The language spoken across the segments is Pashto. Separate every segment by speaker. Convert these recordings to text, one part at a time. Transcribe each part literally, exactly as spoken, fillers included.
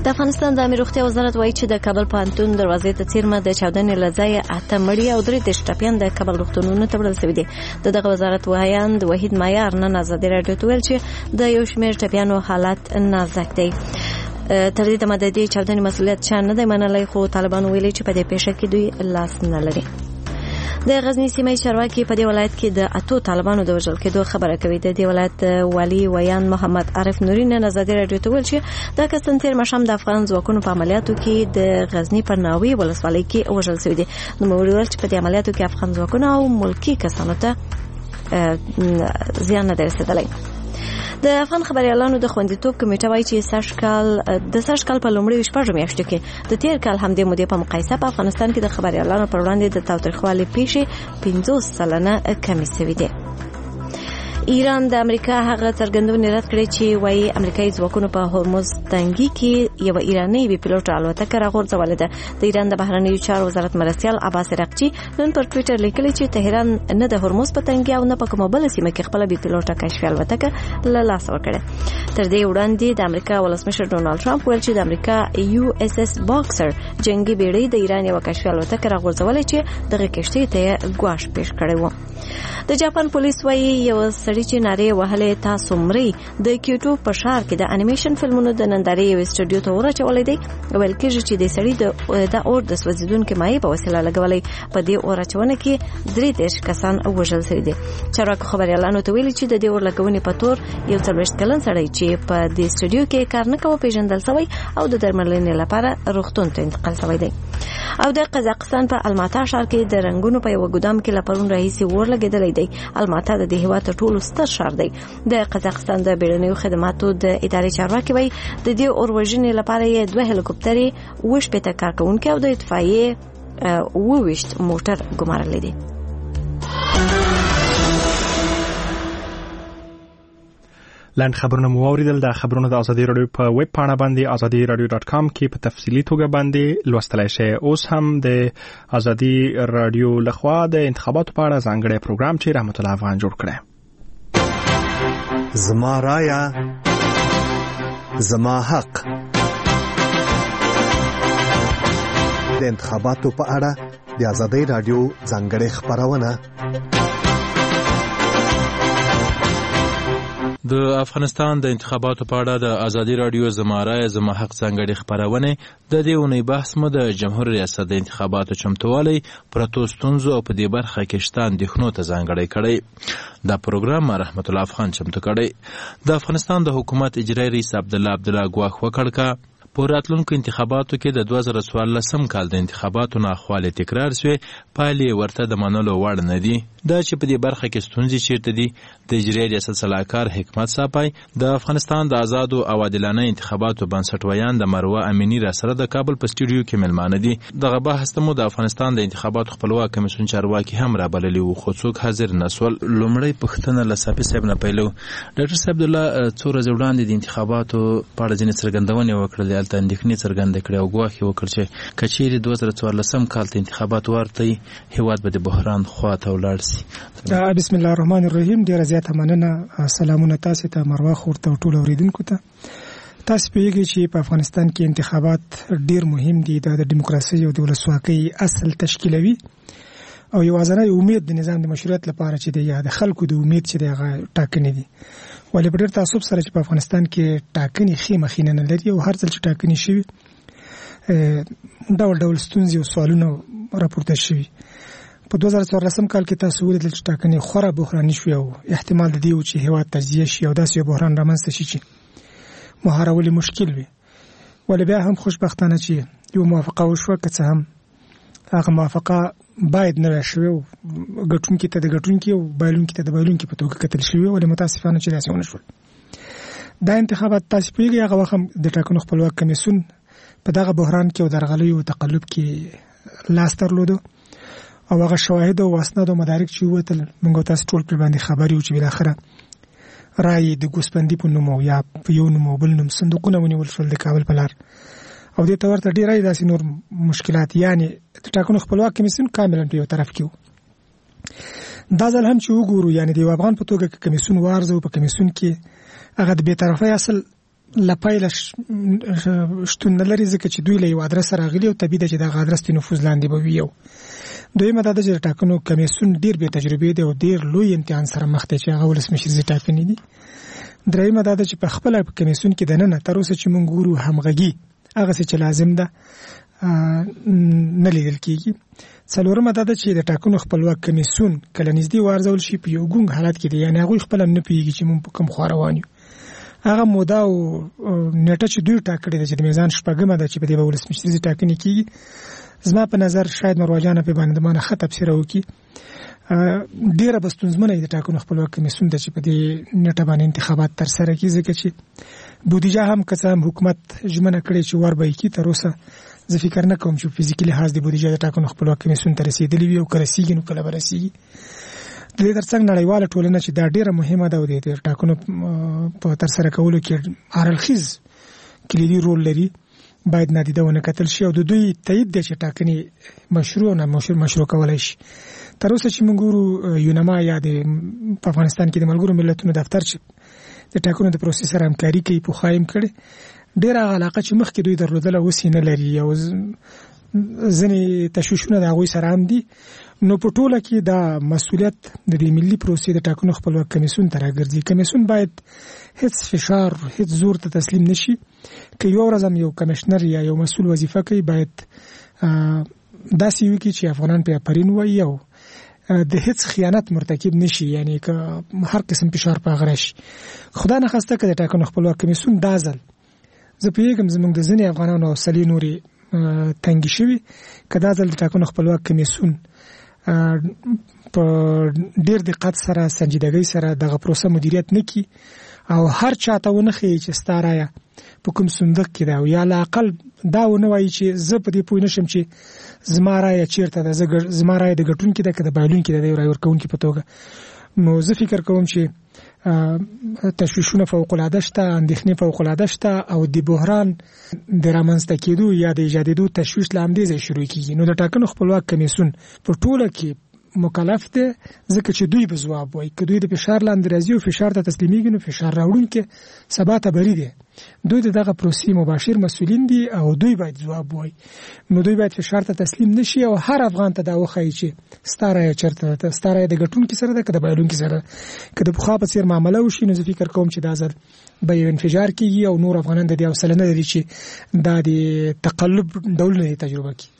Speaker 1: د افغانستان د امیر روغتیا وزارت وایي چې د کابل پوهنتون دروازې ته څیرمه د چاودنې له ځایه اته مړي او درې دېرش ټپیان د کابل روغتونونو ته وړل شوي دي. د دغه وزارت وایاند وحید معیار نن ازادي راډیو ته ویل چې د یو شمېر ټپیانو حالت نازک دی. تر دې دمه د دې چاودنې مسؤلیت چا نه دی منلی، خو طالبانو ویلي چې په دې پیښه کې دوی لاس نه لري. د غزنی سیمه چارواکي په دې ولایت کې د اتو طالبانو د وژل کېدو خبره کوي. د دې ولایت والی ویان محمد عارف نوري نن ازادي راډیو ته ویل چې د کسان تیر مشام د افغان ځواکونو په عملیاتو کې د غزنی پر ناوی ولسوالۍ کې وژل شوی دي. نو موږ ویل چې په دې عملیاتو کې افغان ځواکونه او ملکی کسانو ته زیان نه رسیدلی. د افغان خبريالانو د خوندیتوب کمیټه وایي چې سږ کال د سږ کال په لومړیو شپږو میاشتو کې د تیر کال همدې مودې په مقایسه په افغانستان کې د خبريالانو پر وړاندې د تاوتریخوالي پیښې پنځوس سلنه کمې شوې دي. ایران د امریکا هغه څرګندونې رد کړې چې وایي امریکایي ځواکونو په هرمز تنګي کې یو ایرانی بي پيلوټ الوتکه راغورځولې ده. د ایران د بهرنیو چارو وزارت مرستیال عباس رقچي نن پر ټوئیټر لیکلي چې تهران نه د هرمز په تنګي او نه په کومه بل سیمه کې خپل بي پيلوټه کشفي الوتکه له لاسه ورکړه. تر دې وړاندې د امریکا ولسمشر ډونالد ټرمپ ویل چې د امریکا یو اس اس باکسر جنگي بیړۍ د ایران یو کشفي الوتکه راغورځولې چې دغه کشتۍ ته ګواښ پیښ کړی و. د جاپان پولیس وایي یو سړی چې نارې وهلې تاسو مرئ د کیوټو په ښار کې د انیمیشن فلمونو د نندارې یو سټوډیو ته ورچولې دی. ویل کېږي چې د سړي د د اور د سوځیدونکو مایع په وسیله لګولې. په دې اورچونه کې درې دېرش کسان وژل شوي دي. چارواکو خبريالانو ته ویلي چې د دې اور لګونې په تور یو څلوېښت کلن سړی چې په دې سټوډیو کې کار نه کوي پیژندل شوی او د درملنې لپاره روغتون ته انتقال شوی دی. او د قزاقستان په الماتا ښار کې د رنګونو په یو ګودام کې لپرون راهیسي اور لګېدلی دی. الماتا د دې هیواد تر ټولو ستر ښار دی. د قزاقستان د بیړنیو خدماتو د ادارې چارواکي وایي د دې اور وژنې لپاره یې دوه هلیکوپټرې اووه شپېته کارکوونکي او د اطفایې اووه ویشت موټر ګمارلی دي.
Speaker 2: لاند خبرونه مو اوریدل. د خبرونو د ازادي رادیو په ویب پاڼه باندې ازادي رادیو ډاټ کام کې په تفصیلي توګه باندې لوستلای شئ. اوس هم د ازادي رادیو لخوا د انتخاباتو په اړه ځانګړی پروګرام چې رحمت الله افغان جوړ کړی.
Speaker 3: زما رایا زما حق. د انتخاباتو په اړه د ازادي رادیو ځانګړی خبرونه.
Speaker 4: د افغانستان د انتخاباتو په اړه د ازادي رادیو زما رای زما حق ځانګړي خبرونه د دې اونۍ بحث مو د جمهور ریاست د انتخاباتو چمتووالی پرتو ستونزو او په دې برخه کې شته اندېښنو ته ځانګړی کړی. دا پروګرام رحمت الله افغان چمتو کړی. د افغانستان د حکومت اجرایي رئیس عبدالله عبدالله ګواښ وکړ کا په راتلونکو انتخاباتو کې د دوه زره څوارلسم کال د انتخاباتو ناخوالې تکرار شوې پایلې ورته د منلو وړ نه دي. دا چې په دې برخه کې ستونزې چیرته دي د اجرایي ریاست سلاکار حکمت صاحب د افغانستان د آزادو او عادلانه انتخاباتو بنسټویان د مروه امینی را سره د کابل په سټوډیو کې ملمانه دي. دغه بحث ته مو د افغانستان د انتخاباتو خپلواک کمیسیون چارواکي هم را بللی وو خو څوک حاضر نسول. لومړی پښتنه لصافي صاحب نه پیلو. ډاکټر صاحب عبدالله څو ورځې وړاندې د انتخاباتو په اړه ځینې څرګندونې وکړلې الته اندېښنې څرګندې کړې او ګواښ یې وکړ چې کچېرې دوه زره څوارلسم کال ته انتخابات ورته هیواد به د بحران خواته ولاړ سي.
Speaker 5: بسم الله الرحمن الرحیم. ډیره زیاته مننه. سلامونه تاسو ته مروه خورته ټول اوریدونکو ته. تاسو پیږئ چې په افغانستان کې انتخابات ډیر مهم دي. د دیموکراسي او د ولسواکۍ اصل تشکیلوي او یوازینی امید د نظام د مشروعیت لپاره چې د خلکو د امید چې دغه ټاکنې دي. ولې په ډیر تعصب سره چې په افغانستان کې ټاکنې خېمه خینه نه لري او هر ځل چې ټاکنې شي ډول ډول ستونزې او سوالونه راپورته شي. په دوه زره څوارلسم کال کې تاسو ولیدل چې ټاکنې خورا بحراني شوې او احتمال د دې و چې هیواد تجزیه شي او داسې یو بحران رامنځته شي چې مهارول مشکل وي. ولې بیا هم خوشبختانه چې یو موافقه وشوه که څه هم هغه موافقه باید نه وای شوې او ګټونکي ته د ګټونکي او بایلونکي ته د بایلونکي په توګه کتل شوې. ولې متاسفانه چې داسې ونه شول. دا انتخابات تاسو پیږئ هغه وخت د ټاکنو خپلواک کمیسیون په دغه بحران کې او درغلۍ او تقلب کې لاس درلودو او هغه شواهد او اسناد او مدارک چې وتل موږ تاسو ټول په باندې خبري او چې بل اخره رای د ګوسپندې په نوم یا په یو نوم بل نوم صندوقونه ونیول شول د کابل په لار او د تور ته ډیرای داسې نور مشکلات. یعنی د ټاکنو خپلواک کمیسیون کاملا په یو طرف کې دا ځل هم چې وګورو یعنی د افغان په توګه کمیسیون وارزو په کمیسیون کې هغه د بیطرفۍ اصل لپایل شتون نه لري ځکه چې دوی له یو ادرس راغلي او طبيعي چې د ادرس د نفوذ لاندې به وي. یو دویمه دا د ټاکنو کمیسیون ډیر به تجربه دی او ډیر لوی امتحان سره مخ ته چې هغه ولسمشر زی ټاکنې دي. دریمه دا چې په خپل کمیسیون کې د نن تر اوسه چې مونږ ګورو همغږي هغه څه چې لازم ده نه لیدل کیږي. څلورمه دا چې د ټاکنو خپلواک کمیسیون کله نږدې وارزول شي په یو ګونګ حالت کې دی، یعنی هغه خپل نه پیږي چې مونږ په کوم خو روان یو. هغه موده او نیټه چې دوی ټاکلې ده چې د میزان شپږمه ده چې په دې ولسمشر زی ټاکنې کیږي. زما په نظر شاید مروجانه په باندې باندې خط تفسیر وکي ډیره بستونزمنه د ټاکنو خپلواک کمیسیون د چې په دې نیټه باندې انتخابات تر سره کیږي ځکه چې بودیجه هم کسان حکومت ژمنه کړې چې ور به کی تر اوسه زه فکر نه کوم چې فزیکلی هاز د بودیجه د ټاکنو خپلواک کمیسیون ته رسیدلی وي او کله سیګي نو کله برسیږي. د دې ترڅنګ نړیواله ټولنه چې دا ډیره مهمه ده او د ټاکنو په تر سره کولو کې هرالخیز کلیدي رول لري باید نادیده ونه کتل شي او د دوی تایید د چې ټاکنې مشروع نه مشروع مشروع کولای شي. تر اوسه چې موږ ګورو یونما یا د افغانستان کې د ملګرو ملتونو دفتر چې د ټاکنو د پروسس سره همکاري کوي په خایم کړي ډیره علاقه چې مخکې دوی درلودله اوس نه لري او ځنې تشویشونه د هغوی سره هم دي. نو په ټوله کې دا مسؤلیت د دې ملي پروسې د ټاکنو خپلواک کمیسیون ته راګرځي. کمیسیون باید هیڅ فشار هیڅ زور ته تسلیم نشي. که یو ورځ هم یو کمشنر یا یو مسؤل وظیفه کوي باید داسې وکړي چې افغانان په پرین وایي او د هیڅ خیانت مرتکب نشي، یعنی که هر قسم فشار په هغه راشي. خدا نخواسته که د ټاکنو خپلواک کمیسیون دا ځل زه پوهېږم زموږ د ځینې افغانانو حوصلې نورې تنګې شوي، که دا ځل د ټاکنو خپلواک کمیسیون په ډیر دقت سره سنجیدګۍ سره دغه پروسه مدیریت نکړي او هر چاته ونه ښیي چې ستا رایه په کوم صندوق کې ده او یا لااقل دا ونه وایي چې زه په دې پوه نشم چې زما رایه چیرته ده، زما رایه د ګټونکي ده که د بایلونکي ده د یو رایې ورکوونکي په توګه. نو زه فکر کوم چې تشویشونه فوق العاده شته، اندېښنې فوق العاده شته او د بحران د رامنځته کېدو یا د ایجادېدو تشویش له همدې ځای شروع کېږي. نو د ټاکنو خپلواک کمیسیون په ټوله کې مکلف دی ځکه چې دوی به ځواب وایي. که دوی د فشار لاندې راځي او فشار ته تسلیمیږي نو فشار راوړونکي سبا ته بری دی. دوی د دغه پروسې مباشر مسؤلین دي او دوی باید ځواب وایي. نو دوی باید فشار ته تسلیم نشي او هر افغان ته دا وښایي چې ستا رایه چېرته ده، ستا رایه د ګټونکي سره ده که د بایلونکي سره ده. که د پخوا په څېر معامله وشي نو زه فکر کوم چې دا ځل به یو انفجار کېږي او نور افغانان د دې حوصله نه لري چې دا د تقلب ډولونه تجربه کړي.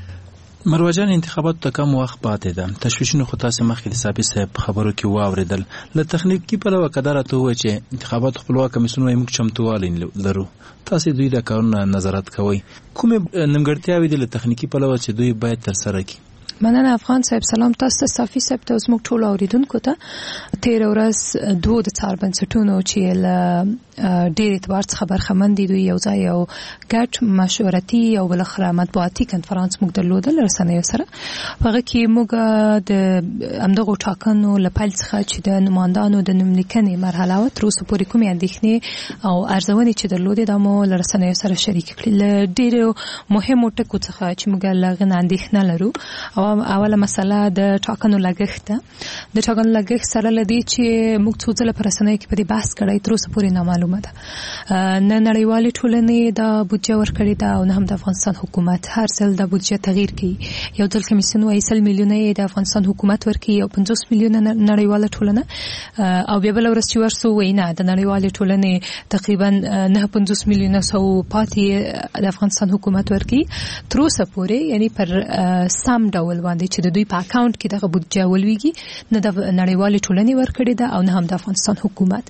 Speaker 4: مروجان انتخابات ته کم وخت پاتې ده، تشویشونه خو تاسو مخکې د صاحب صاحب خبرو کې واوریدل. له تخنیکی پلوه کدار ته و چې انتخابات خپلواک کمیسیون یې موږ چمتووالی لرو، تاسو دوی د کارونو نظارت کوئ، کومې نیمګړتیاوې دي له تخنیکی پلوه چې دوی باید تر سره کړي؟
Speaker 6: مننه افغان صاحب. سلام تاسو ته، صافي صاحب ته، زموږ ټول اوریدونکو ته. تیر ورځ دوه د څار بنسټونو چې له ډېر اعتبار څخه برخمن دي دوی یو ځای یو ګډ مشورتي او بلخره مطبوعاتي کنفرانس موږ درلودل رسنیو سره. هغه کې موږ د همدغو ټاکنو له پیل څخه چې د نمایندانو د نوملیکنې مرحله وه تر اوسه پورې کومې اندېښنې او ارزونې چې درلودې دا مو له رسنیو سره شریک کړي. له ډېرو مهمو ټکو څخه چې موږ له هغه نه اندېښنه لرو، اوله مسله د ټاکنو لګښت ده. د ټاکنو لګښت سره له دې چې موږ څو ځله په رسنیو کې په دې بحث کړی تر اوسه پورې نامعلومه ده. نه نړیوالې ټولنې دا بودجه ورکړې ده او نه هم د افغانستان حکومت. هر ځل دا بودجه تغییر کوي. یو ځل کمیسیون وایي سل میلیونه یې د افغانستان حکومت ورکوي او پنځوس میلیونه نړیواله ټولنه، او بیا بله ورځ چې ورسو وایي نه د نړیوالې ټولنې تقریبا نه پنځوس میلیونه سو پاتې د افغانستان حکومت ورکوي. تر اوسه پورې یعنی پر سم ډول باندې چې د دوی په اکاونټ کې دغه بودجه ولويږي نه د نړیوالې ټولنې ورکړې ده او نه هم د افغانستان حکومت.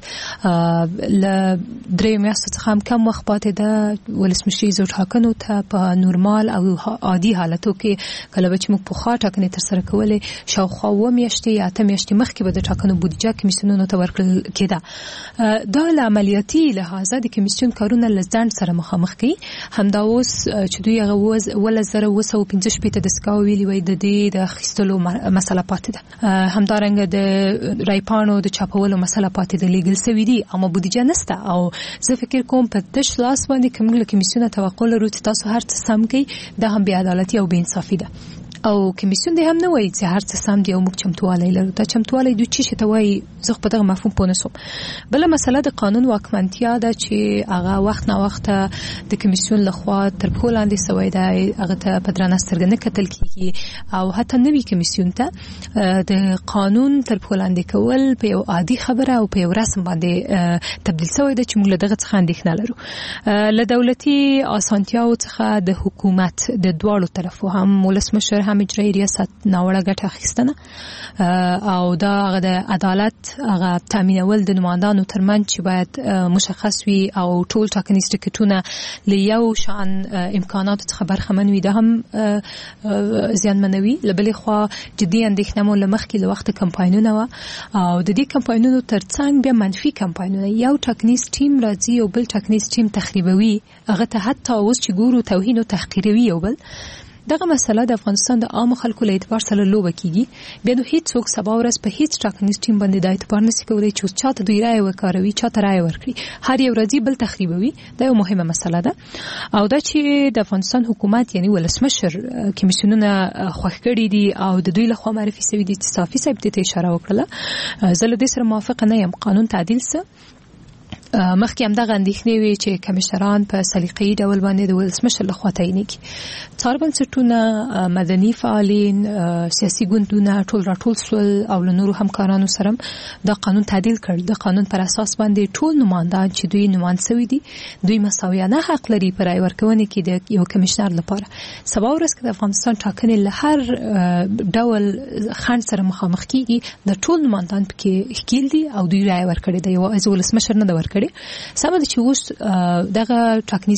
Speaker 6: ل درې میاشتو څخه هم کم وخت پاتې ده ولسمشریزو ټاکنو ته په نورمال او عادي حالتو کې. کله به چې موږ پخوا ټاکنې ترسره کولې شاوخوا اووه میاشتې یا اته میاشتې مخکې به د ټاکنو بودجه کمیسیونونو ته ورکړل کېده. دا له عملیاتي لحاظه د کمیسیون کارونه له ځنډ سره مخامخ کوي. همدا اوس چې دوی هغه اوله زره اوه سوه پنځه شپېته دستګاه ویلي وایي د دې د اخیستلو مسله پاتې ده. همدارنګه د رایپاڼو د چاپولو مسله پاتې ده، لیږل سوي دي اما بودجه نسته. او زه فکر کوم په تش لاس باندې کوم له کمیسیونه توقع لرو چې تاسو هر څه سم کوي، دا هم بې عدالتي او بې انصافي ده. او کمیسیون دې هم نه وایي چې هر څه سم دی او موږ چمتووالی لرو. دا چمتووالی دوی چې شي ته وایي زه په دغه مفهوم پوه نه شوم. بله مسله د قانون واکمنتیا ده چې هغه وخت نا وخت د کمیسیون لخوا تر پښو لاندې سوی دی، هغه ته په درنه سترګه نه کتل کیږي او حتی نوي کمیسیون ته د قانون تر پښو لاندې کول په یو عادي خبره او په یو رسم باندې تبدیل سوی ده چې موږ له دغه څخه اندېښنه لرو. له دولتي اسانتیاو څخه د حکومت د دواړو طرفو هم ولسمشر هم اجرایي ریاست ناوړه ګټه اخیستنه او دا هغه د عدالت هغه تامینول د نمایندانو ترمنځ چې باید مشخص وي او ټول ټاکنیز ټکټونه له یو شان امکاناتو څخه برخمن وي، دا هم زیانمنوي. له بلې خوا جدي اندېښنه مو له مخکې له وخته کمپاینونه وه او د دې کمپاینونو ترڅنګ بیا منفي کمپاینونه، یو ټاکنیز ټیم راځي او بل ټاکنیز ټیم تخریبوي، هغه ته حتی اوس چې ګورو توهین او تحقیروي یو بل. دغه مسله د افغانستان د عام خلکو له اعتبار سره لوبه کیږي. بیا نو هیڅ څوک سبا ورځ په هیڅ ټاکنیز ټیم باندې د اعتبار نشي کولای چې چاته دوی رائے وکاروي، چاته رائے ورکړي، هر یو راځي بل تخریبوي. دا یو مهمه مسله ده او دا چې د افغانستان حکومت یعنی ولسمشر کمیسیونونه خوښ کړي دي او د دوی لخوا معرفي شوی دي چې صافي صاحب ته اشاره وکړه، زه له دې سره موافقه نه یم. قانون تعدیل سه مخکې هم دغه اندېښنې وي چې کمشنران په سلیقه‌ایي ډول باندې د ولسمشر لخوا تعینېږي. څار بنسټونه، مدني فعالین، سیاسي ګوندونه ټول راټول سول او له نورو همکارانو سره دا قانون تعدیل کړ. د قانون پر اساس باندې ټول نمایندان چې دوی نمایند شوي دي دوی مساویانه حق لري پر رایې ورکونې کې د یو کمشنر لپاره. سبا ورځ کې د افغانستان ټاکنې له هر ډول خنډ سره مخامخ کیږي، د ټول نمایندان پکې ښکیل دي او دوی رایې ورکړي دي، یوازې ولسمشر نه ده ورکړي. سمه ده چې اوس دغه ټاکنیز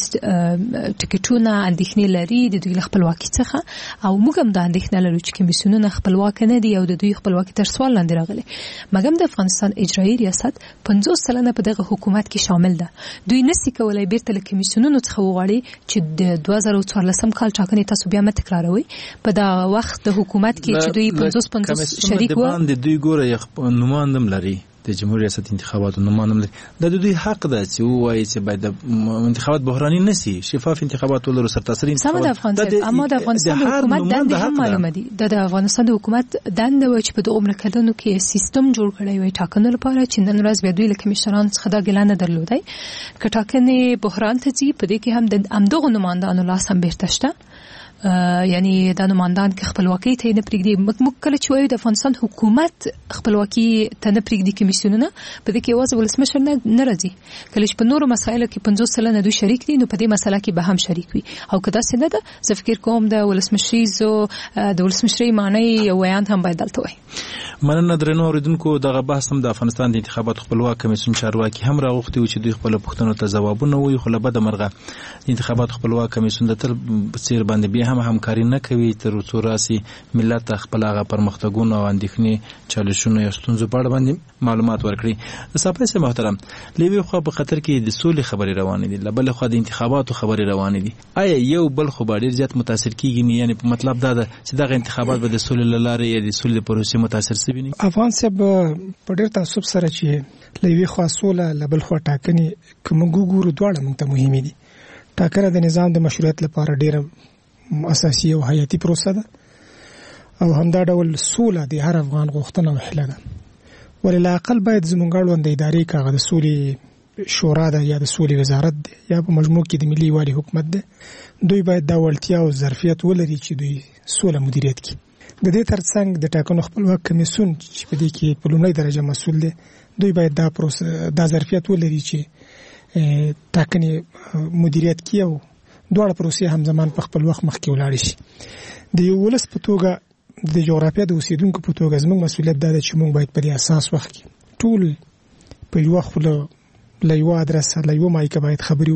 Speaker 6: ټکټونه اندېښنې لري د دوی له خپلواکۍ څخه او موږ هم دا اندېښنه لرو چې کمیسیونونه خپلواک نه دي او د دوی خپلواکي تر سوال لاندې راغلي. مګر د افغانستان اجرایي ریاست پنځوس سلنه په دغه حکومت کې شامل ده. دوی نشي کولای بیرته له کمیسیونونو څخه وغواړي چې د دوه زره څوارلسم کال ټاکنې تاسو بیا مه تکراروئ. په دا وخت د حکومت کې چې دوی پنځوس پنځوس شریک وو،
Speaker 4: دوی ګوره نمایندم لري د جمهوریت ریاست انتخاباتو نمانم لري. دا د دوی حق ده چې وایي چې باید انتخابات بحراني نشي، شفاف انتخابات ولرو، سرتاسري انتخابات.
Speaker 6: سم د افغانستان اما د افغانستان حکومت دنده هم معلومه دي. د افغانستان د حکومت دنده و چې په دغه عمر کډونو کې سیستم جوړ کړی وي ټاکنو لپاره چې نن ورځ به دوی له کمیشنرانو څخه دا ګلانه درلودای که ټاکنې بحران ته ځي، په دې کې هم د همدغه نمایندانو لاس هم بیرته شته. یعنی د نمایندان کې خپلواکي ته نه پرېږدي. موږ کله چې وایو د افغانستان حکومت خپلواکي ته نه پرېږدي کمیسیونونه، په دې کې یوازې ولسمشر نه نه راځي. کله چې په نورو مسایلو کې پنځوس سلنه دوی شریک دي نو په دې مسله کې به هم شریک وي او که داسې نه ده زه فکر کوم د ولسمشریزو د ولسمشرۍ معنی یو ویاند هم باید دلته وایي.
Speaker 4: مننه درنو اوریدونکو. دغه بحث هم د افغانستان د انتخاباتو خپلواک کمیسیون چارواکي هم راغوښتي و چې دوی خپل پوښتنو ته ځوابونه وایي، خو له بده مرغه د انتخاباتو خپلواک کمیسیون د تل څیر باندې بیا هم همکاري نه کوي تر څو راسي ملت خپل هغه پرمختګونه او اندېښنې، چالشونه یا ستونزو په اړه باندې معلومات ورکړي. صاحب سي محترم، لوی خو په خطر کې د سولې خبرې روانې دي، له بل خو د انتخاباتو خبرې روانې دي. آیا یو بل خو ډېر زیات متاثر کیږي؟ یعنی په مطلب دا ده چې دغه انتخابات به د سولې له لارې یا د سولې پروسې متاثر شي؟
Speaker 5: افغان صاحب په ډېر تعصب سره چې لوی خو سوله لبل خو ټاکنې کوم ګورو دواړه موږ ته مهمه دي. ټاکنه د نظام د مشروعیت لپاره ډېر اساسي او حیاتي پروسه ده او همدا ډول سوله د هر افغان غوښتنه او هیله ده. ولله اقل باید زموږ اړوند ادارې کاغه د سولې شورا ده یا د سولې وزارت ده یا په مجموع کې د ملي والي حکومت ده، دوی باید دا وړتیا او ظرفیت ولري چې دوی سوله مدیریت کړي. د دې ترڅنګ د ټاکنو خپلواک کمیسیون چې په دې کې په لومړۍ درجه مسؤل دی، دوی باید دا پروسه دا ظرفیت ولري چې ټاکنې مدیریت کړي او دواړه پروسې همزمان په خپل وخت مخکې ولاړ شي. د یو ولس په توګه د جغرافیه د اوسیدونکو په توګه زموږ مسؤلیت دا ده چې موږ باید په دې اساس وخت کې ټول په یو خوله له یو ادرس له یو مایکه باید خبرې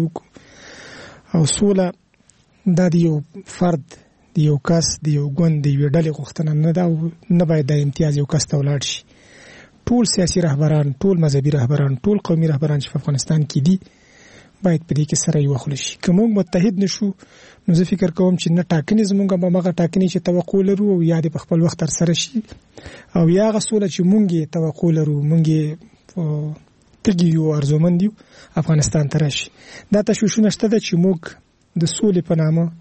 Speaker 5: وکړو او سوله دا د یو فرد د یو کس د یو ګوند د یو ډلې غوښتنه نه ده او نه باید د امتیاز یو کس ته ولاړ شي. ټول سیاسي رهبران، ټول مذهبي رهبران، ټول قومي رهبران چې په افغانستان کې دي باید په دې کې سره یو خل شي. که موږ متحد نشو نو زه فکر کوم چې نه ټاکنې زموږ به مغه ټاکنې چې توقع لرو او یا د خپل وخت تر سره شي او یا غسوله چې موږ توقع لرو موږ تګي یو ارزومند یو افغانستان ته راشي. دا تشویشونه شته چې موږ د سولې په نامه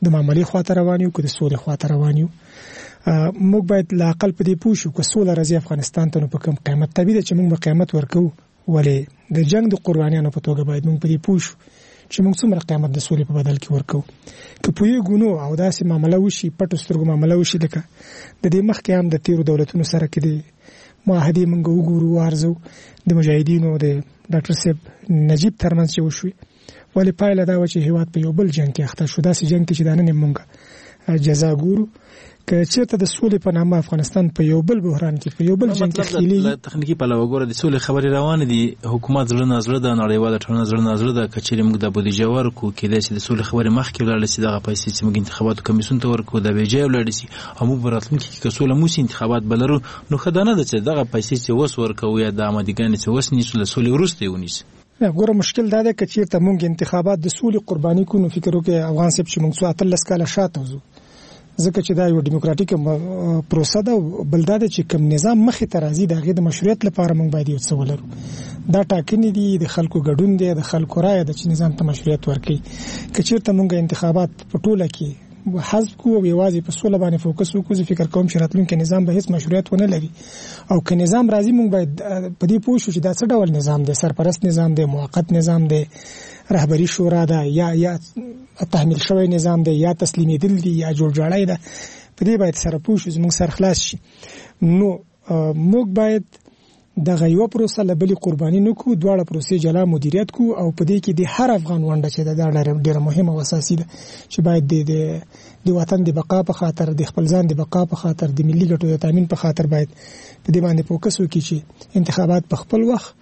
Speaker 5: د معاملې خواته روان یو که د سولې خواته روان یو. موږ باید لا اقل په دې پوه شو که سوله راځي افغانستان ته نو په کوم قیمت. طبیعي ده چې موږ به قیمت ورکوو، ولې د جنگ د قربانیانو په توګه باید موږ په دې پوه شو چې موږ څومره قیمت د سولې په بدل کې ورکوو. که پوهېږو نو او داسې معامله وشي، پټو سترګو معامله وشي، لکه د دې مخکې هم د تیرو دولتونو سره کې د معاهدې موږ وګورو وارزو د مجاهدینو د ډاکټر صاحب نجیب ترمنځ چې وشوي، ولې پایله دا و چې هېواد په یو بل جنګ کې اخته شو. داسې جنګ کې چې دا نن موږ جزا ګورو. که چېرته د سولې په نامه افغانستان په یو بل بحران کې په یو بل جنګ کې خېلي
Speaker 4: تخنیکی پلوه ګوره د سولې خبرې روانې دي، حکومت زړه نازړه د نړیواله ټولنه زړه نازړه د کچېرې موږ د بودیجه ورکو کېدای شي د سولې خبرې مخکې ولاړ شي، دغه پیسې چې موږ انتخاباتو کمیسیون ته ورکو د بیجه ولاړ شي او موږ براتلونکي کې که سوله موسی انتخابات بلرو نو خدانه ده چې دغه پیسې چې وس ورکو یا د آمادګانې چې وس نیسو له سولې وروسته ونیسي.
Speaker 5: ګوره مشکل دا ده که چېرته موږ انتخابات د سولې قرباني کړو نو فکر وکړئ افغان صاحب چې موږ څو اتلس کاله شاته وځو، ځکه چې دا یو ډیموکراټیک پروسه ده. بل دا ده چې کوم نظام مخې ته راځي د هغې د مشروعیت لپاره موږ باید یو څه ولرو. دا ټاکنې دي، د خلکو ګډون دی، د خلکو رایه ده چې نظام ته مشروعیت ورکوي. که چېرته موږ انتخابات په ټوله کې حذف کو او یوازې په سوله باندې فوکس وکړو، زه فکر کوم چې راتلونکی نظام به هیڅ مشروعیت ونه لري. او که نظام راځي موږ باید په دې پوه شو چې دا څه ډول نظام دی، سرپرست نظام دی، موقت نظام دی، رهبری شورا ده، یا یا تحمیل شوی نظام دی، یا تسلیمیدل دی، یا جوړجاړی ده. په دې باید سره پوه شو، زموږ سر خلاص شي. نو موږ باید دغه یو پروسه له بلې قرباني نه کړو، دواړه پروسې جلا مدیریت کړو او په دې کې د هر افغان ونډه چې ده دا ډېره مهمه او اساسي ده چې باید د د وطن د بقا په خاطر، د خپل ځان د بقا په خاطر، د ملي ګټو د تامین په خاطر باید په دې باندې فوکس وکړي چې انتخابات په خپل وخت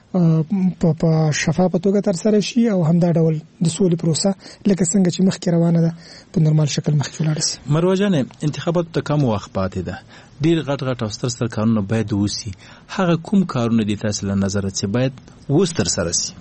Speaker 5: په شفافه توګه ترسره شي او همدا ډول د سولې پروسه لکه څنګه چې مخکې روانه ده په نورمال شکل مخکې ولاړه شي.
Speaker 4: مروه جانې، انتخاباتو ته کم وخت پاتې ده، ډېر غټ غټ او ستر ستر کارونه باید وشي. هغه کوم کارونه دي تاسو له نظره چې باید اوس ترسره شي؟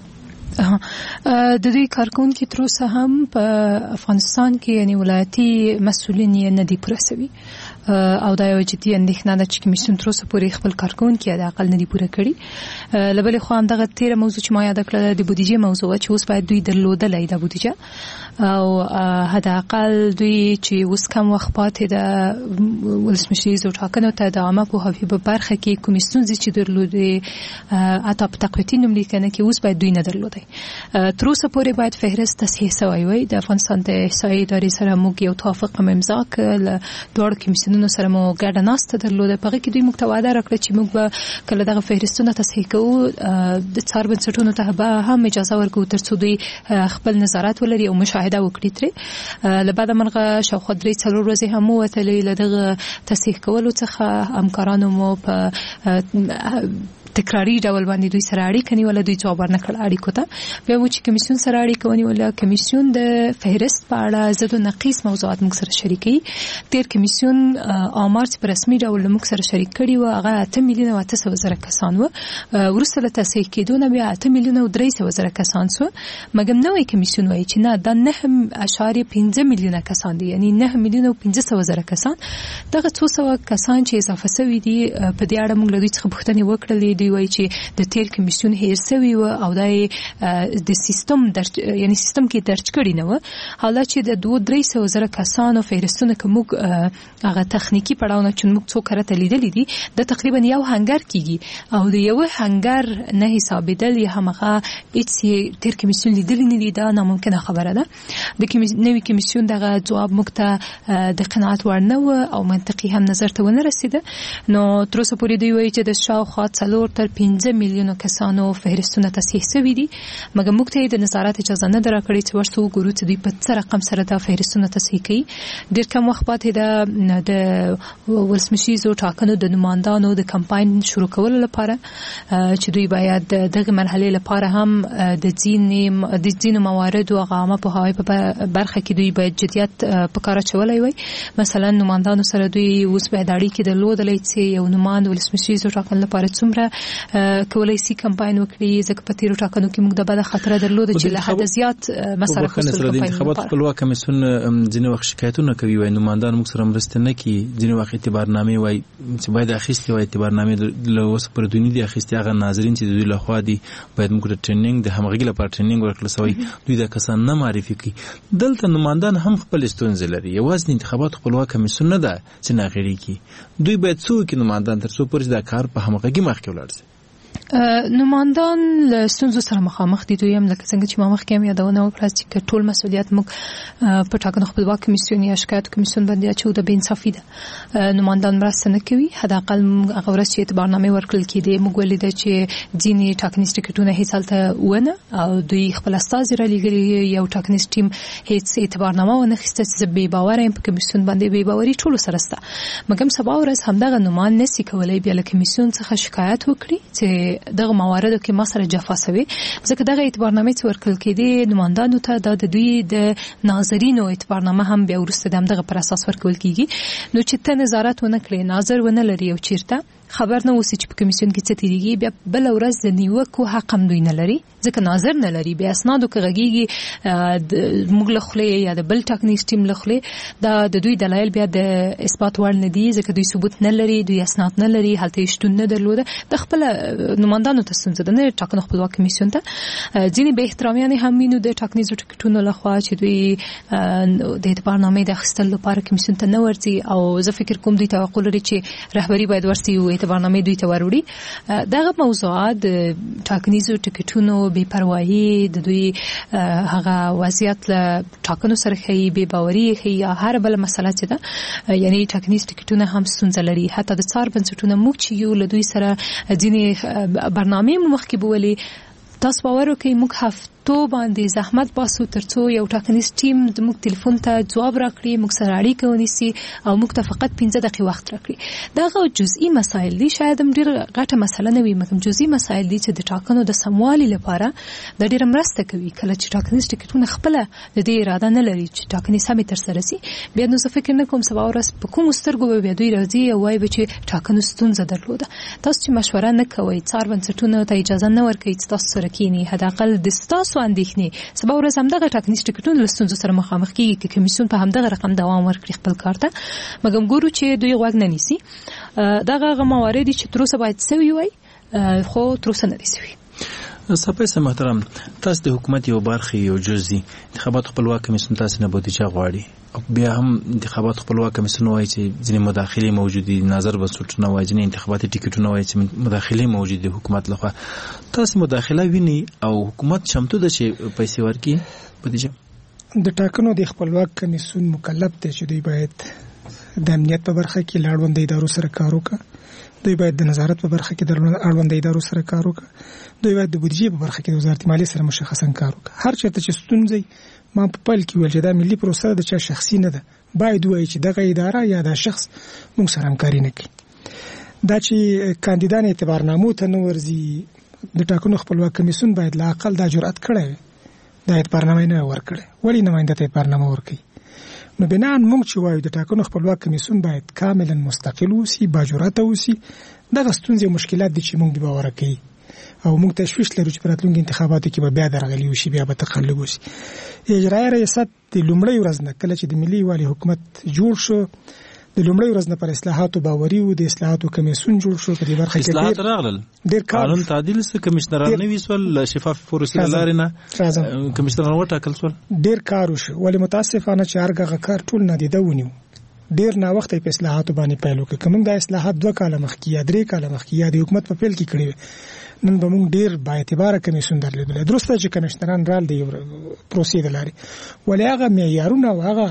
Speaker 6: د دوی کارکونکي تر اوسه هم په افغانستان کې یعنی ولایتي مسؤلین یې نه دي پوره شوي او دا یو جدي اندېښنه ده چې کمیسیون تر اوسه پورې خپل کارکونکي د عقل نه دي پوره کړي. له بلې خوا همدغه تېره موضوع چې ما یاده کړله د بودیجې موضوع چې اوس باید دوی درلودلی ده بودیجه او حداقل دوی چې اوس کم وخت پاتې ده ولسمشریزو ټاکنو ته د عامه پوهاوي په برخه کې کومې ستونزې چې درلودې حتی په تقویتي نوملیکنه کې اوس باید دوی نه درلودی. تر اوسه پورې باید فهرست تصحیح شوی وي. د افغانستان د احصایې ادارې سره موږ یو توافق هم امضا کړ، له دواړو کمیسیونونو سره مو ګډه ناسته درلوده. په هغې کې دوی موږ ته وعده راکړه چې موږ به کله دغه فهرستونه تصحیح کوو د څار بنسټونو ته به هم اجازه ورکوو تر څو دوی خپل نظارت ولري او مشاهده وکړي ترې. له بعده مرغه شاوخوا درې څلور ورځې هم ووتلې له دغه تصحیح کولو څخه. همکارانو مو په تکراری ډول باندې دوی سره اړیکه نیوله، دوی ځواب ورنکړ اړیکو ته. بیا مو چې کمیسیون سره اړیکه ونیوله، کمیسیون د فهرست په اړه ضد و نقیص موضوعات موږ سره شریکوي. تېر کمیسیون آمار چې په رسمي ډول موږ سره شریک کړي وو هغه اته میلیونه او اته سوه زره کسان وو. وروسته له تصحیح کېدو نه بیا اته میلیونه او درې سوه زره کسان سو. مګر نوی کمیسیون وایي چې نه دا نه اشاریه پنځه میلیونه کسان دي، یعنی نه میلیونه او پنځه سوه زره کسان. دغه څو سوه کسان چې اضافه شوي دي په دې اړه موږ له دوی څخه پوښتنې وکړلې. دوی وایي چې د تیر کمیسیون هیر شوی و او دا د سیستم درج یعنی سیستم کې درج کړي نه و. حالا چې د دوه درې سوه زره کسانو فهرستونه که موږ هغه تخنیکی پړاونه چې موږ څو کرته لیدلې دي د تقریبا یو هنګر کېږي او د یو هنګر نه حسابېدل یا همغه هېڅ تیر کمیسیون لیدلې نه دي، دا ناممکنه خبره ده. د نوي کمیسیون دغه ځواب موږ ته د قناعت وړ نه و او منطقي هم نظر ته ونه رسېده. نو تر اوسه پورې دوی وایي چې د شاوخوا څلور تر پنځه میلیونو کسانو فهرستونه تصحیح شوي دي، مګر موږ ته یې د نظارت اجازه نه ده راکړې چې ورته وګورو چې دوی په څه رقم سره دا فهرستونه تصحیح کوي. ډېر کم وخت پاتې ده د ولسمشریزو ټاکنو د نمایندانو د کمپاین شروع کولو لپاره چې دوی باید دغه مرحلې لپاره هم د ځینې د ځینو مواردو هغه عامه پوهاوی په برخه کې دوی باید جدیت په کار اچولی وای. مثلا نمایندانو سره دوی اوس باید اړیکې درلودلی چې یو نماینده ولسمشریزو ټاکنو لپاره څومره کولای شي کمپاین وکړي. ځکه په تیرو ټاکنو کې موږ د بده خطر درلوده چې له حد زیات مصرف وسول
Speaker 4: کمپاین انتخابات خپلواک کمیسیون ځینې وخت شکایتونه کوي وای نمائندان موږ سره مرسته نه کوي. ځینې وخت اعتبارنامې وای چې باید اخیستې وای اعتبارنامې له اوس پر دونی دي اخیستې. هغه ناظرین چې د دوی لخوا دي باید موږ د ټریننګ د همغږي لپاره ټریننګ ورکړل شوی. دوی دا کسان نه معرفي کوي. دلته نمائندان هم خپل ستونزې لري. یوازې انتخابات خپلواک کمیسیون نه ده چې ناغېړي کوي. دوی باید څو کې نمائندان تر څو پورې دا کار په همغږي مخکې ولاړ شي.
Speaker 6: نمائندان له ستونزو سره مخامخ دي. دوی هم لکه څنګه چې ما مخکې هم یادونه وکړه چې ټول مسؤلیت موږ په ټاکنو خپلواک کمیسیون یا شکایت کمیسیون باندې اچو. د بې انصافي ده. نمائندان مرسته نه کوي. حداقل هغه ورځ چې اعتبارنامې ورکړل کېدې موږ ولیده چې ځینې ټاکنیز ټکټونه هېڅ هلته ونه او دوی خپل استازي رالیږلي. یو ټاکنیز ټیم هېڅ اعتبارنامه ونه اخیسته. چې زه بې باوره یم په کمیسیون باندې. بې باوري ټولو سره شته. مګر سبا ورځ همدغه نمائند نشي کولی بیا له کمیسیون څخه شکایت وکړي چې دغه مواردو کې ما سره جفا شوی. ځکه دغه اعتبارنامې چې ورکړل کېدې نمائندانو ته د دوی د ناظرینو اعتبارنامه هم بیا وروسته د همدغه پر اساس ورکول کېږي. نو چې ته نظارت ونه کړې ناظر ونه لري او چیرته خبر نه اوسي چې په کمیسیون کې څه تیریږي بیا بل ورځ د نیوکو حق هم دوی نه لري. ځکه ناظر نه لري. بیا اسنادو کې غږیږي موږ له خولې یا د بل ټاکنیز ټیم له خولې دا د دوی دلایل بیا د اثبات وړ نه دي. ځکه دوی ثبوت نه لري. دوی اسناد نه لري. هلته شتون نه درلوده. د خپل نمائندانو ته ستونزه ده. نه ټاکنو خپلواک کمیسیون ته ځینې بې احترامیان هم وینو د ټاکنیزو ټکټونو لخوا چې دوی د اعتبارنامې د اخیستلو لپاره کمیسیون ته نه ورځي. او زه فکر کوم دوی توقع لري چې رهبري باید ورسي او اعتبارنامې دوی ته وروړي. دغه موضوعات د ټاکنیزو ټکټونو بې پروايي د دوی هغه وضعیت له ټاکنو سره ښیي. بې باوري ښیي. یا هر بل مسله چې ده یعنی ټاکنیز ټکټونه هم ستونزه لري. حتی د څار بنسټونه موږ چې یو له دوی سره ځینې برنامې مخکې بولي. تاسو باور وکړئ موږ هفته تو باندې زحمت باسو ترڅو یو ټاکنیز ټیم موږ ټلیفون ته جواب راکړي. موږ سره اړیکه ونیسي او موږ ته فقط پنځه دقیقې وخت راکړي. دغه جزئی مسایل دي. شاید هم ډېر غټه مسله نه وي مګر جزئی مسایل دي چې د ټاکنو د سموالي لپاره د ډېر مرسته کوي. کله چې ټاکنیز ټکټونه خپل د دې اراده نه لري چې ټاکنیز سمې تر سره سي بیا نو زه فکر نه کوم سبا ورځ په کوم سترګو به بیا دوی راځي او وایي چې ټاکنو ستونزه درلوده. تاسو چې مشوره نه کوئ څار بنسټونو ته اجازه نه ورکوي چې تاسو سره کینی حداقل د تاسو اندېښنې سبا ورځ همدغه ټاکنیز ټکټونه له ستونزو سره مخامخ کیږي چې کمیسیون په همدغه رقم دوام ورکړي خپل کار ته. مګر ګورو چې دوی غوږ نه نیسي. دغه موارد چې تر اوسه باید سوي وي خو تر اوسه نه دي سوي.
Speaker 4: صاحب محترم تاسو د حکومت یو برخه یو جزئی انتخابات خپلواک کمیسیون تاسو نه بودیجه غواړي. بیا هم انتخابات خپلواک کمیسیون وایي چې ځینې مداخلې موجودي. نظر بنسټونه وایي چې انتخاباتي ټیکټونه وایي چې مداخلې موجودي حکومت لخوا. تاسو مداخله ویني او حکومت چمتو ده چې پیسې ورکړي بودیجه؟
Speaker 5: د ټاکنو د خپلواک کمیسیون مکلف دی چې دوی باید د امنیت په برخه کې له اړوندو ادارو سره کار وکړي. دوی باید د نظارت په برخه کې د اړوندو ادارو سره کار وکړي. دوی باید د بودیجې په برخه کې د وزارت مالیې سره مشخصا کار وکړي. هر چېرته چې ستونزې ما په پیل کې ویل چې دا ملي پروسه د چا شخصي نه ده. باید وایي چې دغه اداره یا دا شخص موږ سره همکاري نه کوي. دا چې کاندیدان اعتبارنامو ته نه ورځي د ټاکنو خپلواک کمیسیون باید لا اقل دا جرأت کړی وي دا اعتبارنامه نه ورکړي. ولې نماینده ته اعتبارنامه ورکړي؟ نو بناء موږ چې وایو د ټاکنو خپلواک کمیسیون باید کاملا مستقل اوسي با جرأت اوسي. دغه ستونزې او مشکلات دي چې موږ د باور کوي او موږ تشویش لرو چې په راتلونکي انتخاباتو کې به بیا درغلي وشي بیا به تقلب وشي. اجرایي ریاست د لومړۍ ورځ نه کله چې د ملي یووالي حکومت جوړ شو د لومړۍ ورځ نه پر اصلاحاتو باوري وو. د اصلاحاتو کمیسیون جوړ شو په دې برخه کې
Speaker 4: اصلاحات راغلل. ډېر قانون تعدیل سره کمشنران نه ویسول شفاف پروسې لارې نه کمشنران وټاکل شول.
Speaker 5: ډېر کار وشو. ولې متاسفانه چې هرغه کار ټول نادیده ونیو. ډېر نا وخت په اصلاحاتو باندې پیل وکړ. کوم د اصلاحات دوه کاله مخکې یا درې کاله مخکې یا د حکومت په پیل کې کړی نن به موږ ډېر با اعتباره کمیسیون درلودل. درسته چې کمشنران رال دی پروسې د لارې ولې هغه معیارونه او هغه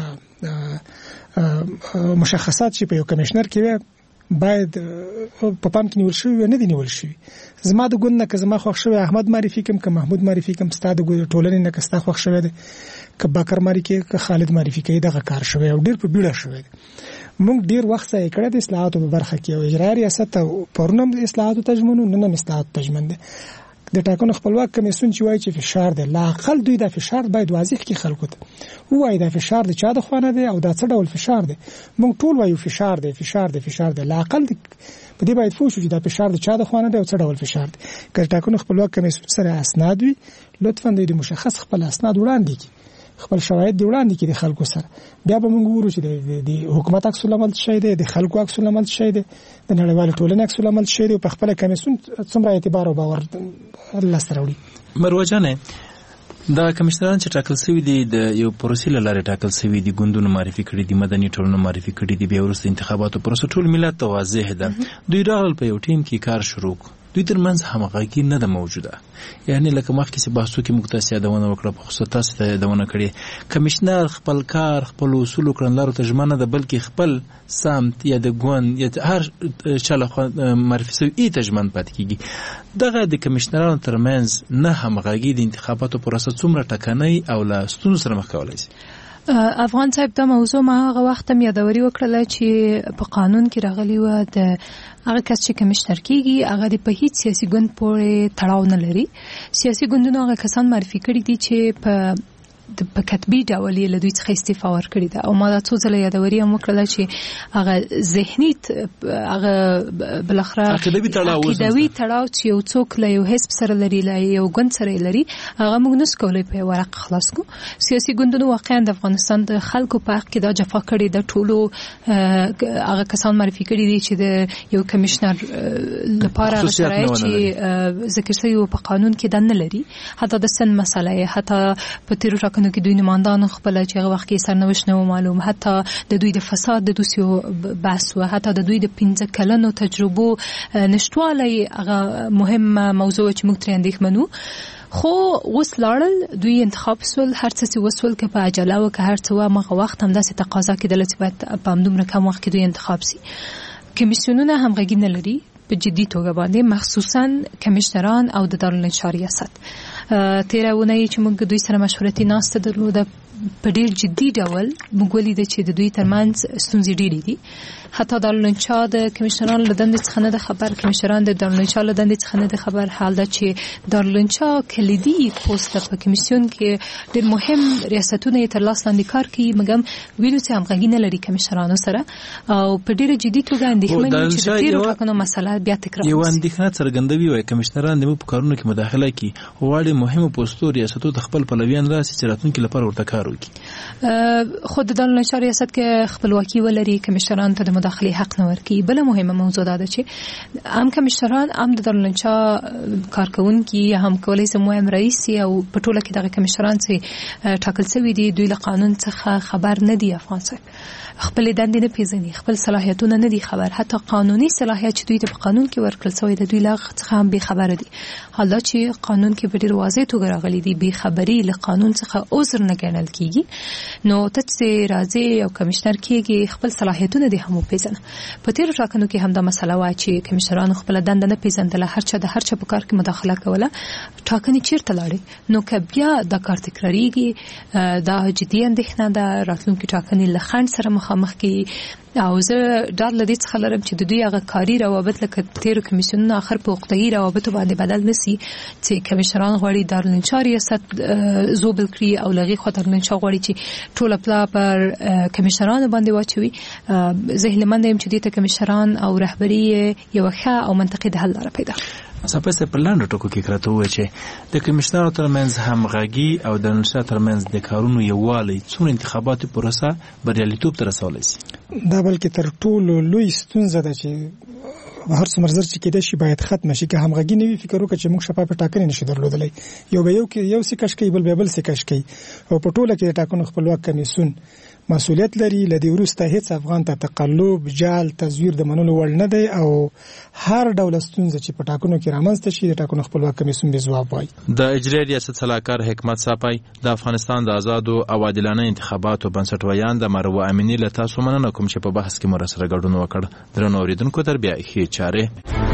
Speaker 5: مشخصات چې په یو کمشنر کې باید په پام کې نیول شوی نه دي نیول شوی. زما د ګوند نه که زما خوښ شوی احمد معرفي کوم که محمود معرفي کوم ستا د ټولنې نه که ستا خوښ شوی دی که باکر معرفي کوي که خالد معرفي کوي دغه کار شوی او ډېر په بیړه شوی دی. موږ ډېر وخت ضایع کړی د اصلاحاتو په برخه کې او اجرایي ریاست پرونم د اصلاحاتو تجمنو نن هم اصلاحاتو تجمن دی. د ټاکنو خپلواک کمیسیون چې وایي چې فشار دی، لا اقل دوی د فشار باید واضح کړي خلکو ته، وایي دا فشار د چا د خوا نه دی او دا څه ډول فشار دی. موږ ټول وایو فشار دی فشار دی فشار دی، لا اقل په دې باید پوه شو چې دا فشار د چا د خوا نه دی او څه ډول فشار دی. که ټاکنو خپلواک کمیسیون سره اسناد وي، لطفا د مشخص خپل اسناد وړاندې کړي، خپل شواهد دی وړاندې کړي د خلکو سره. بیا به موږ وګورو چې د حکومت عکس العمل شي دی، د خلکو عکس العمل شي دی، د نړیوال ټولنې عکس العمل شي دی، په خپل کمیسیون څومره اعتبار او باور لاسته راوړي.
Speaker 4: مروه جانه، دا کمشنران چې ټاکل شوی دي د یو پروسې لاره ټاکل شوی دي، ګوندونو معرفي کړي دي، مدني ټولنو معرفي کړي دي، بیا وروسته انتخاباتو پروسه ټول ملت ته واضح ده. دوی راغل په یو ټیم کې کار شروع کړ، دوی ترمنځ همغږي نه ده موجوده. یعنی لکه مخکې چې بحثو کې موږ تاسو یادونه وکړه، په خصوص تاسو ته یادونه کړې، کمشنر خپل کار خپل اصول کړنلارو ته ژمنه ده، بلکې خپل سمت یا د ګوند یا هر چا له معرفي شوی ای ته ژمن پاتې کیږي. دغه د کمشنرانو ترمنځ نه همغږي د انتخاباتو پروسه څومره ټکنۍ او له ستونزو سره مخ کولای شي؟
Speaker 6: افغان صاحب دا موضوع ما هغه وخت هم یادوري وکړله چې په قانون کې راغلی و د هغه کس چې کمشنر کیږي هغه په هیڅ سیاسي ګوند پورې تړاو نه لري. سیاسي ګوندونو هغه کسان معرفي کړي دي چې په د په کتبي ډول یې له دوی څخه استعفا ورکړې ده، او ما دا څو ځله یادوري هم وکړله چې هغه ذهني هغه بالاخره عقیدوي تړاو چې یو څوک له یو حزب سره لري، له یو ګوند سره لري، هغه موږ نسو کولی په ورق خلاص کړو. سیاسي ګوندونو واقعا د افغانستان د خلکو په حق کې دا جفا کړې ده. ټولو هغه کسان معرفي کړي دي چې د یو کمشنر لپاره هغه شرایط چې ذکر شوي په قانون کې دا نه لري، حتی د سن مسله، حتی په تیرو نو کې دوی نمائندان خپل چې هغه وخت کې سرنوشت نه معلوم، حتی د دوی د فساد د دوسیو بحث و حتی د دوی د پنځه کلنو تجربو نشټوالی هغه مهم موضوع چې موږ ترې اندېښمنو. خو اوس لاړل دوی انتخاب سول، هر څه چې وسول که په عجله و که هر څه و، مغه وخت هم داسې تقاضا کېدله چې باید په همدومره کم وخت کې دوی انتخاب سي. کمیسیونونه همغږي نه لري په جدي توګه باندې، مخصوصا کمیشنران او د دارالانشا ریاست. تیره اونۍ چې موږ دوی سره مشورتي ناسته درلوده، په ډیر جدي ډول موږ ولیده چې د دوی ترمنځ ستونزې ډېرې دي. حتی دارالانشا د کمیشنرانو له دندې څخه نه ده خبر، کمیشنران د دارالانشا له دندې څخه نه ده خبر. حال دا چې دارالانشا کلیدي پوسټ په کمیسیون کې ډېر مهم ریاستونه یې تر لاس لاندې کار کوي، مګم وینو چې همغږي نه لري کمیشنرانو سره، او په ډېره جدي توګه اندېښمن دي چې د تېرو ټاکنو مسله بیا تکرار شي.
Speaker 4: یوه اندېښنه څرګندوي وایي کمیشنران د موږ په کارونو کې مداخله کوي، غواړي مهمو پوسټو ریاستو ته خپل پلویان راسي چې راتلونکي لپاره ورته کار وکړي.
Speaker 6: خو د دارالانشا ریاست کې خپلواکي ولري، کمیشنرانو ته د مداخلې حق نه ورکوي. بله مهمه موضوع دا ده چې هم کمیشنران هم د دارالانشا کارکوونکي هم کولی شي مهم رئیس او په ټوله کې دغه کمیشنران چې ټاکل شوي دي دوی له قانون څخه خبر نه دي. افغان صاحب خپل دندې نه پیژني، خپل صلاحیتونه نه دي خبر، حتی قانوني صلاحیت چې دوی ته په قانون کې ورکړل شوی د دوی له څخه هم بې خبره دي. حالا چې قانون کې په ډېر واضح توګه راغلي دي بې خبري له قانون څخه عذر نه ګڼل کیږي، نو ته چې راځې او کمیشنر کېږي خپل صلاحیتونه دې هم وپېژنه. په تېرو ټاکنو کې هم دا مسله وه چې کمیشنرانو خپله دنده نه پېژندله، هر چا د هر چا په کار کې مداخله کوله. ټاکنې چېرته لاړې؟ نو که بیا دا کار تکراریږي دا جدي اندېښنه ده، راتلونکي ټاکنې له خنډ سره مخامخ کېږي. او زه ډاډ له دې څخه لرم چې د دوی هغه کاري روابط لکه تېرو کمیسیونونو اخر په عقده‌ایي روابطو باندې بدل نه سي چې کمیشنران غواړي دارالانشا ریاست زوبل کړي او له هغې خوا دارالانشا غواړي چې ټوله پلا پر کمیشنرانو باندې واچوي. زه هیلهمنده یم چې دې ته کمیشنران او رهبري یوه ښه او منطقي د حل لاره پیدا کړي.
Speaker 4: صاحب په لاندې ټکو کې کراته وایي چې د کمیشنرانو ترمنځ همغږي او د دارالانشا ترمنځ د کارونو یووالی څومره انتخاباتي پروسه بریالیتوب ته رسولی شي.
Speaker 5: دا بلکې تر ټولو لوی ستونزه ده چې هر څومره زر چې کېدای شي باید ختم شي. که همغږي نه وي فکر وکړه چې موږ شفافه ټاکنې نشو درلودلی، یو به یو کې یو څه کش کوي بل به بل څه کش کوي، او په ټوله کې د ټاکنو خپلواک کمیسیون مسؤلیت لري. له دې وروسته هیڅ افغان ته تقلب، جال، تزویر د منلو وړ نه دی، او هر ډول ستونزه چې په ټاکنو کې رامنځته شي د ټاکنو خپلواک کمیسیون به ځواب وایي.
Speaker 4: د اجرایي ریاست سلاکار حکمت صاحب د افغانستان د آزادو او عادلانه انتخاباتو بنسټویان د مروه امینی له تاسو مننه کوم چې په بحث کې مو سره ګډون وکړ. درنو اوریدونکو تر بیا ښې چارې.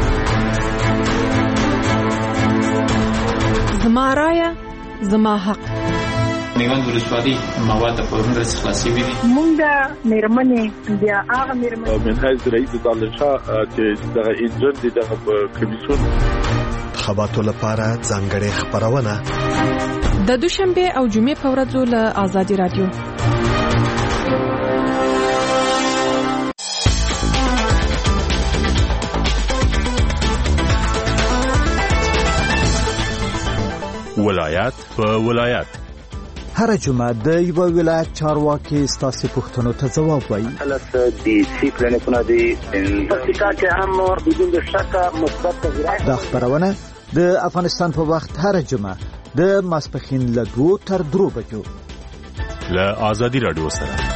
Speaker 7: زما رایه زما حق.
Speaker 8: میوند ولسوالي مواد په ورنده خلاصي وي.
Speaker 9: مونږ د میرمنې بیا هغه میرمنې
Speaker 10: من حیث رئیس دارالانشا چې دغه انجن دي دغه کمیسیون
Speaker 3: انتخاباتو لپاره ځانګړې خبرونه
Speaker 7: د دوشنبه او جمعې په ورځو له آزادي رادیو.
Speaker 10: ولایت په ولایت
Speaker 11: هر جمعه د یو ولایت چارواکي ستاسو پوښتنو ته ځواب وایي.
Speaker 12: حالت د سی پلانونه دي پرتیکا کې هم بدون شک مثبت تغیرات.
Speaker 11: دا خبرونه د افغانستان په وخت هر جمعه د ماسپخین له دوه تر درو بجو
Speaker 10: له آزادي رادیو سره